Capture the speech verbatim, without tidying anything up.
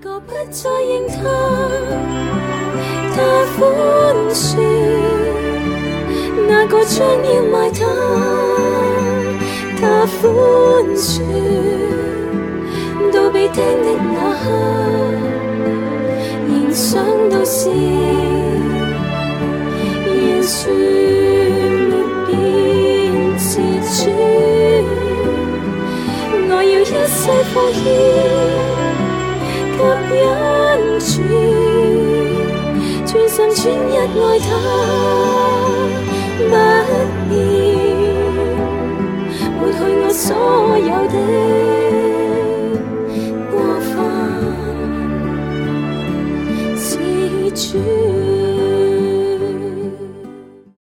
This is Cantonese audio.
個不再認他，他寬恕，那個將要賣他，他寬恕，到被釘的那刻，仍想到是耶穌沒變是主，我要一世奉獻給恩主，專心專一愛他，不要抹去我所有的